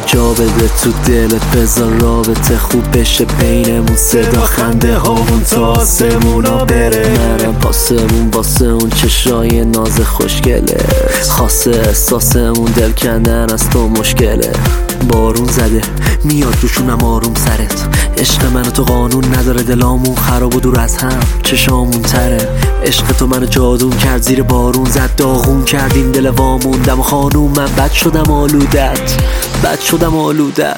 جا بده تو دلت، بذار رابطه خوب بشه بینمون، صدا خنده هامون تا آسمونا بره. منم پاسمون واسه اون چشای ناز خوشگله، خاصه احساسمون دل کندن از تو مشکله. بارون زده میاد روشونم آروم سرت، عشق من تو قانون نداره، دلامون خراب و دور از هم چشامون تره. عشق تو منو جادون کرد، زیر بارون زد داغون کردیم دل واموندم. خانوم من بد شدم آلودت، بد شدم آلودت.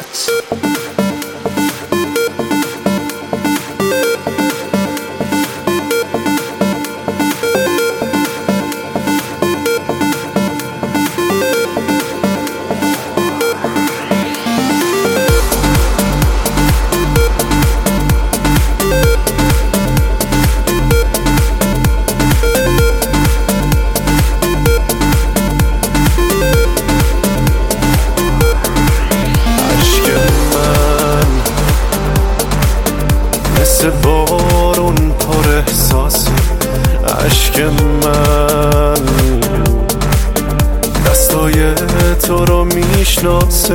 مثل بارون پر احساس عشق من، دستای تو رو میشناسه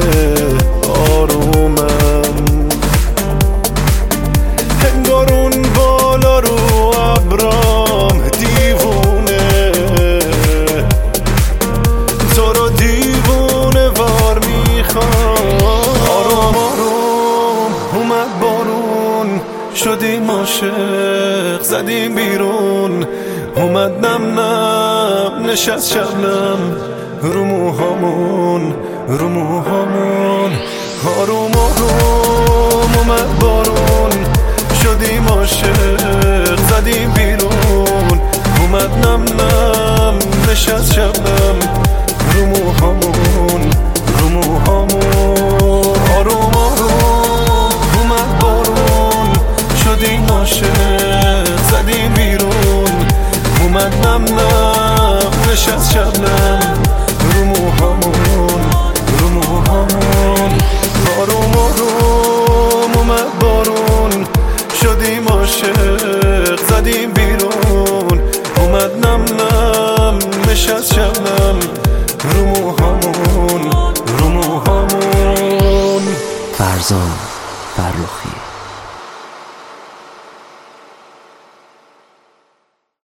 آرومم. انگار اون بالا رو ابرام دیوونه، تو رو دیوونه وار میخوام. آروم آروم اومد بارون، شدیم عاشق زدیم بیرون. اومد نم نم نشست شبنم رو موهامون، رو موهامون. آروم آروم اومد بارون، شدیم عاشق زدیم بیرون. اومد نم نم نشست شبنم رو موهامون، رو موهامون. آروم آروم اومد بارون، شدیم عاشق زدیم بیرون. اومد نم نم نشست شبنم رو موهامون، رو موهامون. آروم آروم اومد بارون، شدیم عاشق زدیم بیرون. اومد نم نم نشست شبنم رو موهامون، رو موهامون. فرزان فرخی.